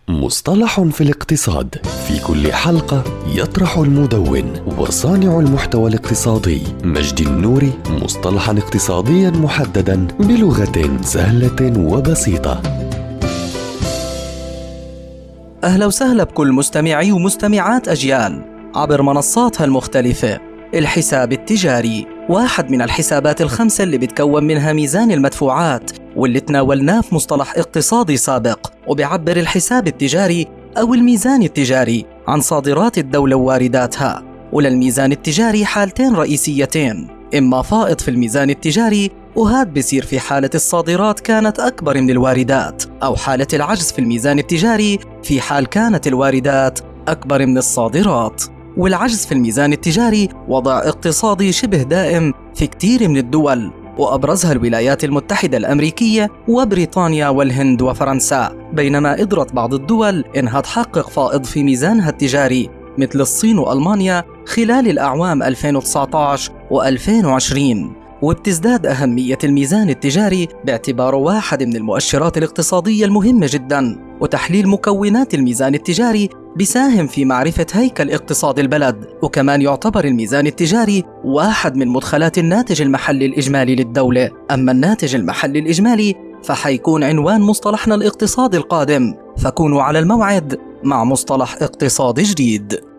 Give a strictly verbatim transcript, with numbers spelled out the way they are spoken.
مصطلح في الاقتصاد. في كل حلقة يطرح المدون وصانع المحتوى الاقتصادي مجدي النوري مصطلحاً اقتصادياً محدداً بلغة سهلة وبسيطة. أهلا وسهلا بكل مستمعي ومستمعات أجيال عبر منصاتها المختلفة. الحساب التجاري واحد من الحسابات الخمسة اللي بتكون منها ميزان المدفوعات، واللي تناولناه في مصطلح اقتصادي سابق، وبيعبر الحساب التجاري أو الميزان التجاري عن صادرات الدولة ووارداتها. وللميزان التجاري حالتين رئيسيتين، إما فائض في الميزان التجاري وهاد بيصير في حالة الصادرات كانت أكبر من الواردات، أو حالة العجز في الميزان التجاري في حال كانت الواردات أكبر من الصادرات. والعجز في الميزان التجاري وضع اقتصادي شبه دائم في كتير من الدول، وأبرزها الولايات المتحدة الأمريكية وبريطانيا والهند وفرنسا، بينما قدرت بعض الدول إنها تحقق فائض في ميزانها التجاري مثل الصين وألمانيا خلال الأعوام ألفين وتسعة عشر وألفين وعشرين. وبتزداد أهمية الميزان التجاري باعتباره واحد من المؤشرات الاقتصادية المهمة جداً، وتحليل مكونات الميزان التجاري بيساهم في معرفة هيكل اقتصاد البلد. وكمان يعتبر الميزان التجاري واحد من مدخلات الناتج المحلي الإجمالي للدولة. أما الناتج المحلي الإجمالي فحيكون عنوان مصطلحنا الاقتصادي القادم، فكونوا على الموعد مع مصطلح اقتصادي جديد.